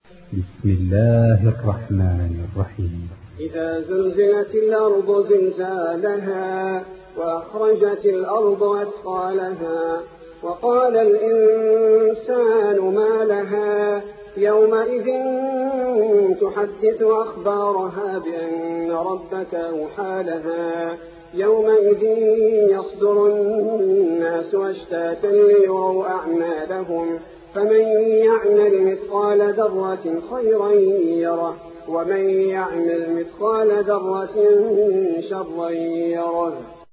بسم الله الرحمن الرحيم. إذا زلزلت الأرض زلزالها وأخرجت الأرض أثقالها وقال الإنسان ما لها يومئذ تحدث أخبارها بأن ربك أوحى لها يومئذ يصدر الناس أشتاتا ليروا أعمالهم فمن يعمل مثقال ذرة خيرا يره ومن يعمل مثقال ذرة شرا يره.